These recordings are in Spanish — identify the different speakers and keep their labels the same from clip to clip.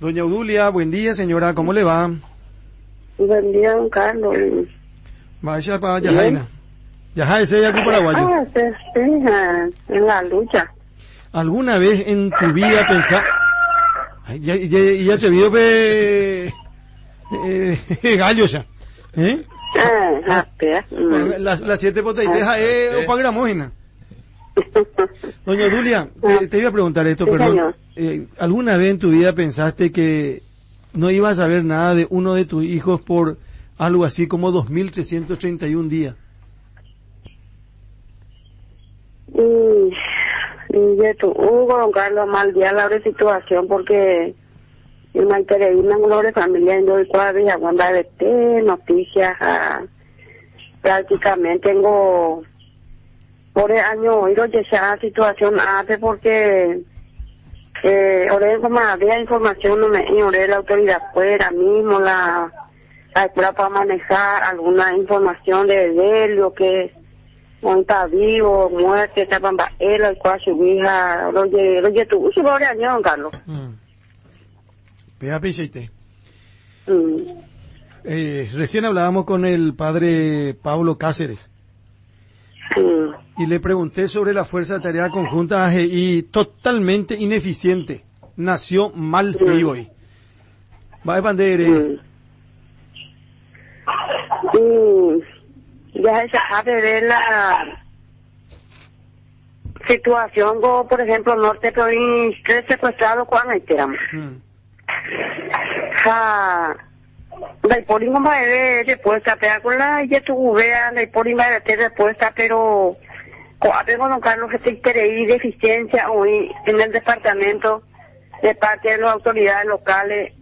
Speaker 1: Doña Obdulia, buen día, señora, ¿cómo le va?
Speaker 2: Buen día, don Carlos.
Speaker 1: Vaya para Yajaina. Yaja, ese es aquí paraguayo.
Speaker 2: Sí, en la lucha.
Speaker 1: ¿Alguna vez en tu vida pensás... Ya te vio gallo ya? ¿Eh? Las 7 botellitejas es para gramógena. Doña Obdulia, te iba a preguntar esto,
Speaker 2: sí,
Speaker 1: perdón. ¿Alguna vez en tu vida pensaste que no ibas a saber nada de uno de tus hijos por algo así como 2.331 días?
Speaker 2: Y tu Hugo, don Carlos, mal día la situación porque en la televisión de familia en doy cuadros y aguanta de noticias prácticamente tengo por el año oído que esa situación hace porque ahora como había información no me ignoré la autoridad fuera mismo la escuela para manejar alguna información de Delio que está vivo, muerte, está bambaela, el cual su hija, lo tuvo su pobre año, don Carlos.
Speaker 1: Recién hablábamos con el padre Pablo Cáceres. Y le pregunté sobre la Fuerza de Tarea Conjunta AGI, totalmente ineficiente. Nació mal hoy. Va de bandera.
Speaker 2: Ya se sabe de la situación, como por ejemplo, norte provincia secuestrado cuando enteramos. La hipólica va de respuesta, pero con la ya tu vea, la hipólica de respuesta, pero tengo don Carlos que se quiere deficiencia hoy en el departamento de parte de las autoridades locales.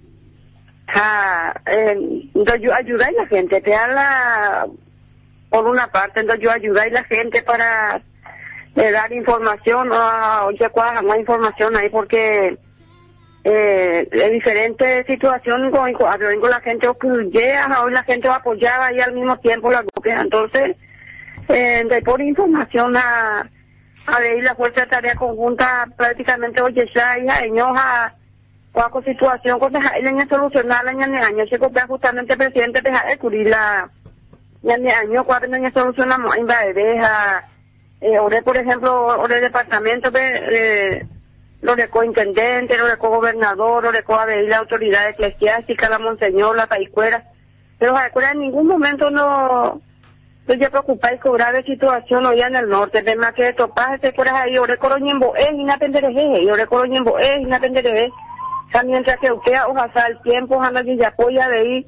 Speaker 2: Yo ayudar a la gente, te da por una parte, entonces yo ayudar a la gente para dar información, oye, cuál más información ahí, porque en diferentes situaciones con la gente llega, hoy la va a apoyar y al mismo tiempo la golpea, entonces por información a ver la Fuerza de Tarea Conjunta prácticamente oye ya hija enoja cuál situación con dejar en solucionar la año se copia justamente el presidente dejar de cubrir la año cuando en solucionamos en deja ahora por ejemplo ahora el departamento lo de cointendente, lo de gobernador, lo de la autoridad eclesiástica, la monseñor, la paiscuera, pero la escuela en ningún momento no ya preocupáis con grave situación hoy en el norte, de más que topas se fuera ahí, ahora coroñembo es inapendereje, y ahora coroñembo es inapendereje, mientras que usted ojalá el tiempo, anda y apoya de ahí,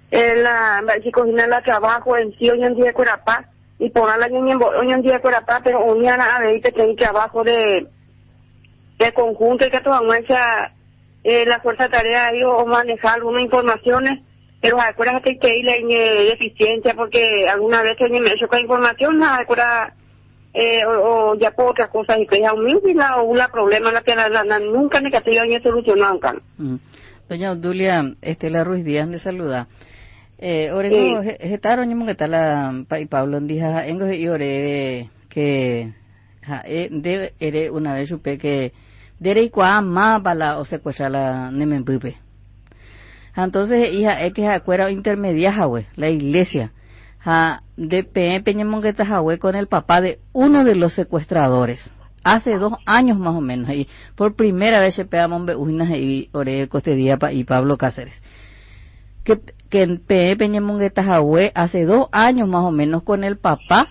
Speaker 2: si cocina el trabajo en sí, hoy en día fuera paz, y ponerla hoy en día fuera paz, pero hoy en día a ver que tiene trabajo de conjunto y que toda mucha la fuerza de tarea ahí o manejar algunas informaciones, pero las escuelas hay que ir en deficiencia porque alguna vez me he hecho con información, las escuelas o ya por otras cosas y que ya un problema la que nunca negativa ni solucionado.
Speaker 3: Doña Obdulia, Estela Ruiz Díaz le saluda. Orego getaron ñemo que tal y Pablo dija engo y ore que de ere una vez supe que dere igual más bala o secuestrar la nemembupe. Entonces hija es que acuera intermedia jawe la iglesia de peñemongueta jawe con el papá de uno de los secuestradores hace 2 años más o menos y por primera vez se pegamos beunas y ore coste día y Pablo Cáceres que peñemongueta jawe hace 2 años más o menos con el papá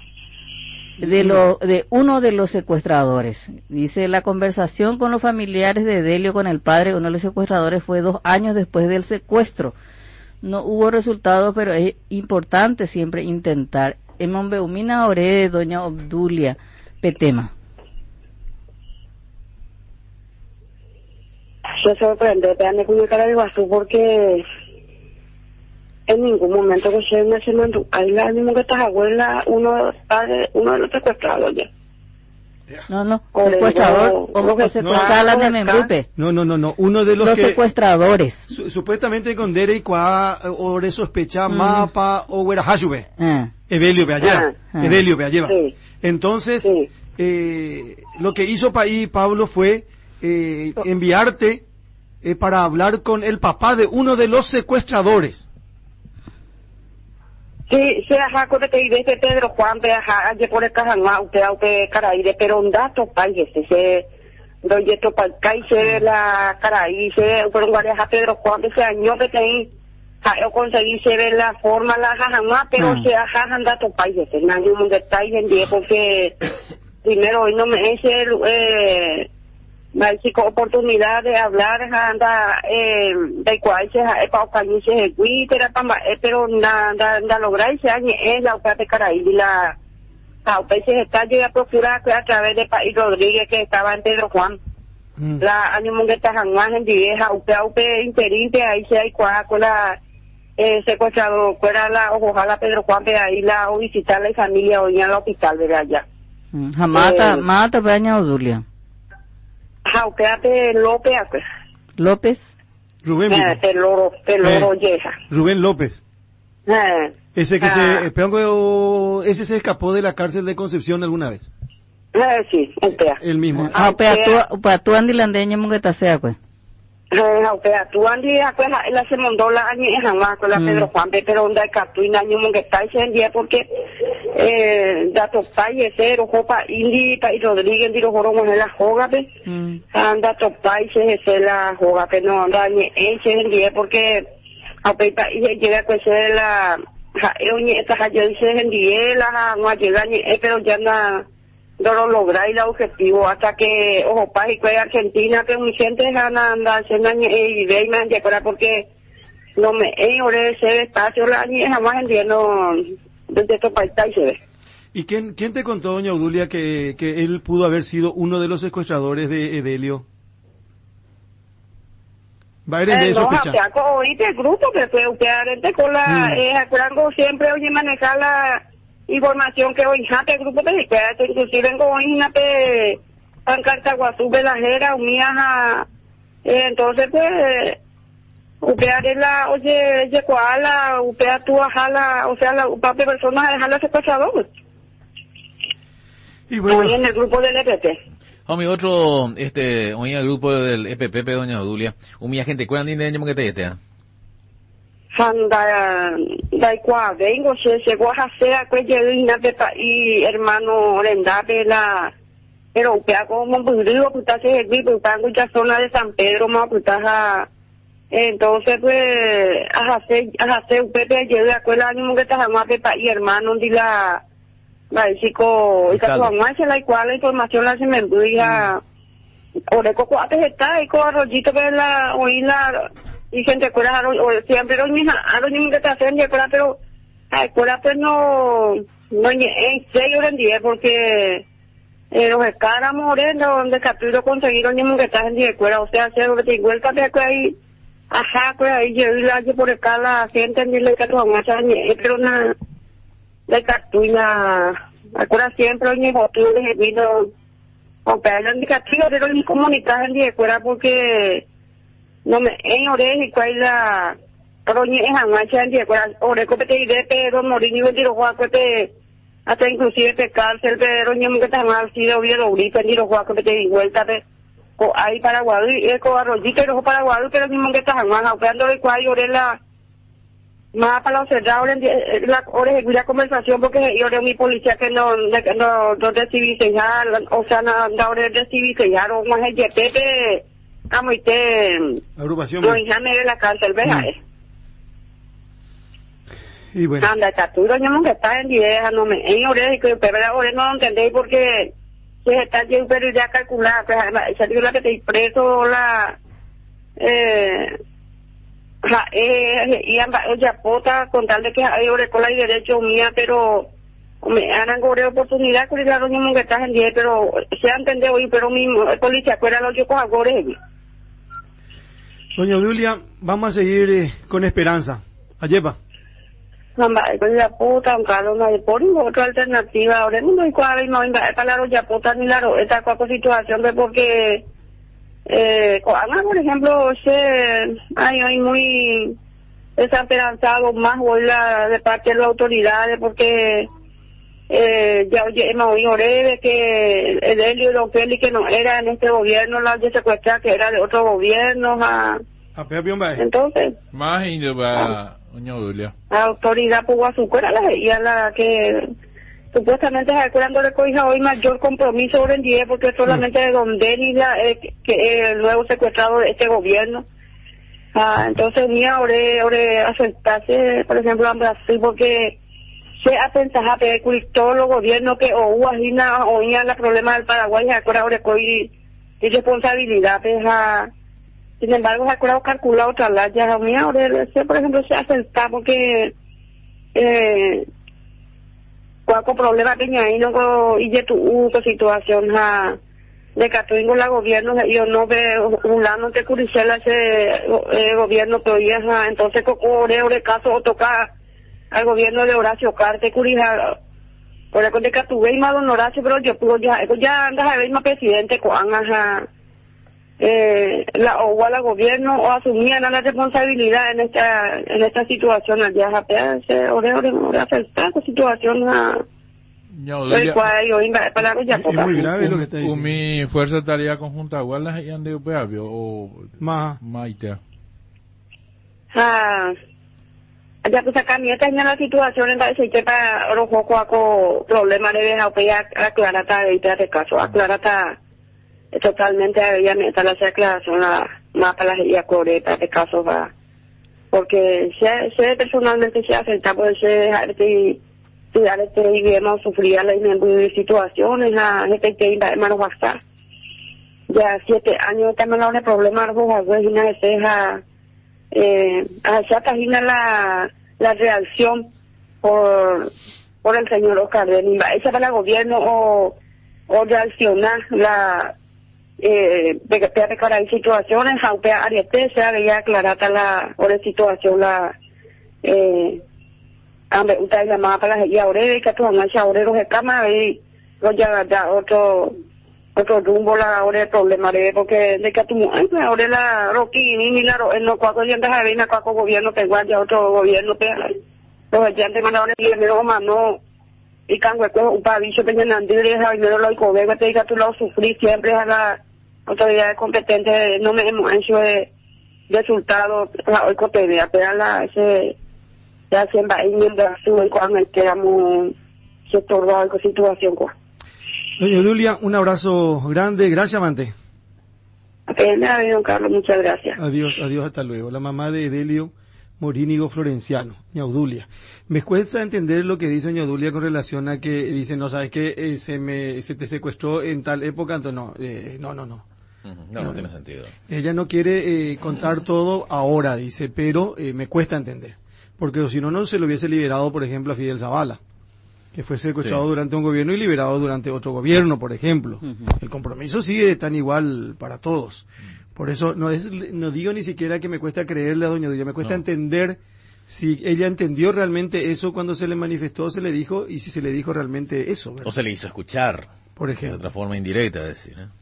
Speaker 3: de uno de los secuestradores. Dice la conversación con los familiares de Delio con el padre, uno de los secuestradores, fue 2 años después del secuestro. No hubo resultados, pero es importante siempre intentar. En Beumina Ore, doña Obdulia, Petema.
Speaker 2: Se sorprende, me comunicar algo así porque en ningún momento que se me mandó ahí la mismo que estás abuela uno de los secuestrados ya.
Speaker 3: No, secuestrador o secuestrar la de Membrupe.
Speaker 1: No, uno de los
Speaker 3: secuestradores.
Speaker 1: Supuestamente con Dere y Cuá, o de sospecha mapa, o Guera Hashube. Evelio Bealleva. Evelio Bealleva. Entonces, lo que hizo Pablo fue enviarte para hablar con el papá de uno de los secuestradores.
Speaker 2: Sí, se ajá, con te diré que Pedro Juan, ve ajá, ayer por el Cajanua, usted Caraíde, pero un dato, país, se doy esto para el se ve la Caraí, se ve, por un guardia Pedro Juan, ese año que te yo conseguí se ve la forma, la Cajanua, pero se ajá, un dato, país, nadie un detalle en día, porque primero hoy no me es el chico oportunidad de hablar anda de cual se para cañarse el Twitter pero nada lograr ese año es la UPA de Caraí la se está llega a procurar a través de País Rodríguez que estaba en Pedro Juan la año mongueta Janguán en vieja UP interinte ahí se hay cuá con la secuestrado fuera la ojalá Pedro Juan de ahí la o visitar la familia o ir al hospital de allá
Speaker 3: mata peña o Dulia
Speaker 2: Jauqueate
Speaker 3: López
Speaker 1: Rubén
Speaker 2: Peloro Yeja
Speaker 1: Rubén López ese que ese se escapó de la cárcel de Concepción alguna vez
Speaker 2: sí
Speaker 1: el mismo
Speaker 3: tú andi landeña mongueta sea pues
Speaker 2: tú andi la se mandó la año jamás con la Pedro Juan pero onda captu y año mongueta ese día porque dato país cero jopa indi País Rodríguez diro joromos en la jogape anda to país se la jogape no anda ese día porque a país llega a ser la esta yo dice en día la no llega pero ya no lo logra y el objetivo hasta que ojo país que Argentina que mi gente anda haciendo y ve y me acuerda porque no me ore ese espacio la jamás en día no desde estos países se ve.
Speaker 1: ¿Y quién te contó, doña Odulia, que él pudo haber sido uno de los secuestradores de Edelio? Va a ir
Speaker 2: sospecha. No, oíste el grupo que fue usted con la acuerdo siempre oye manejar la información que hoy el grupo de izquierda inclusive en Goina pe pancarta Guazú Velajera unía entonces pues upea la oye la upea tú ajala o sea la upea personas a dejarla secuestrador
Speaker 1: y bueno
Speaker 2: hoy en el grupo del EPP
Speaker 4: homie otro hoy en el grupo del EPP doña Odulia humilla gente cuán dinero que te
Speaker 2: da igual vengo se llegó a hacer y hermano Orendape la pero upea como un burrito puta se puta mucha zona de San Pedro más puta entonces pues a hacer un pepe llega a cuela año que está más pepa y hermano di la chico esta mamá se la igual la información la se me envía oreco cuates está y con arroyito que la oí la y gente cuela siempre los mismos que está haciendo pero a escuela pues no en 6 horas en 10 porque los escaras moreno donde capturó conseguir los que está en 10 escuela o sea hacer lo que te vuelta de ahí ajá, pues ahí yo la por acá la gente ni le cato más pero una de cartuna acuerda siempre ni botules he vino o pelan de castigo pero ni comunicar en día fuera porque no me en oreja y cuál la pero ni es jamás en día fuera oreco te diré pero morir ni vendiro juaco te hasta inclusive te cárcel pero ni que tan mal sido bien ahorita ni los juacos te di vuelta ahí Paraguay y el arroyito y los Paraguay pero mismo que están más operando de cual oré la más para los cerrados la oré la conversación porque yo oré mi policía que no descivilizar o sea no oré descivilizar o más el YPP amo y te
Speaker 1: agrupación
Speaker 2: no déjame de la cárcel veja
Speaker 1: y bueno
Speaker 2: anda captura yo que está en idea no me en oré que pero oré no entendéis porque se está bien pero ya calculada pues esa es la que te preso la ya pota con tal de que hay cola y derecho mía pero me harán cobre oportunidad con la doña que estás en 10 pero se ha entendido hoy pero mismo el policía fuera lo que coja cobre
Speaker 1: doña Odulia vamos a seguir con esperanza ayepa
Speaker 2: con la puta un carro no hay por otra alternativa ahora no hay cuál no hay para la ya puta ni la esta cual situación de porque por ejemplo hay muy desesperanzado más hoy de parte de las autoridades porque Ya oye, hemos oído de que el Helio y Don Félix que no era en este gobierno, la de secuestrar que era de otro gobierno, entonces
Speaker 5: más indio para doña Dulia.
Speaker 2: La autoridad Puguazuco la que supuestamente se acuerdan de cobija hoy mayor compromiso sobre el día porque solamente de Don Denis que el nuevo secuestrado de este gobierno. Entonces ni ahora aceptarse por ejemplo en Brasil porque se ha pensado que todos los gobiernos que oían la problema del Paraguay se acuerdan de responsabilidad sin embargo se acuerdan calculado otra la ya ahora por ejemplo se acepta porque cualquier problema que hay no y de tu situación de Catuingo la gobierno yo no veo un lado de Curicela ese gobierno pero ya entonces de caso o toca al gobierno de Horacio Carte Curija por el de Catuve y más don Horacio pero yo puedo ya andas a ver más presidente Juan o al gobierno o asumían la responsabilidad en esta situación allá ahora esta situación
Speaker 5: el
Speaker 2: cual yo para ya
Speaker 1: es muy grave lo que está diciendo.
Speaker 5: Mi fuerza tarea conjunta igual las hayan de Upeavio o Maite.
Speaker 2: Ya pues acá mi esta es la situación en la que para rojo cuaco problema de dejar aclarata de caso aclarata totalmente había meter la declaración más para las ideas correctas de casos porque se personalmente se afecta por ese dejarte y vemos sufrir las situaciones a gente que iba a bastar ya 7 años también un problema rojo de ceja allá página la reacción por el señor Oscar Denis esa para el gobierno o reaccionar de cara situaciones aunque ariete se había aclarada la situación usted llamaba para las ahora y que tú no has ahora los cámara y lo ya otro rumbo la hora el problema porque de que tú ahora la Rocky ni la no cuatro días de avena cuatro gobierno que guardia otro gobierno los estudiantes mandaron el dinero mano y cangueco un pavillo que en Andrés y no lo icobego te diga tú lo sufrí siempre a la autoridad competente no me hemos hecho de resultado hoy cotería pero ese ya siempre hay miembros y cuando quedamos sectorado en situación
Speaker 1: Doña Dulia, un abrazo grande, gracias amante.
Speaker 2: Apenas, don Carlos, muchas gracias.
Speaker 1: Adiós, hasta luego. La mamá de Delio Morínigo Florenciano, Ñaudulia. Me cuesta entender lo que dice Ñaudulia con relación a que dice, no, sabes que se te secuestró en tal época, entonces no.
Speaker 4: No tiene sentido.
Speaker 1: Ella no quiere contar todo ahora, dice, pero me cuesta entender. Porque si no se lo hubiese liberado, por ejemplo, a Fidel Zavala, que fue secuestrado durante un gobierno y liberado durante otro gobierno, por ejemplo. El compromiso sigue tan igual para todos. Por eso no digo ni siquiera que me cuesta creerle a doña Dulia, me cuesta entender si ella entendió realmente eso cuando se le manifestó, se le dijo, y si se le dijo realmente eso, ¿verdad?
Speaker 4: O se le hizo escuchar.
Speaker 1: Por ejemplo.
Speaker 4: De otra forma indirecta, es decir,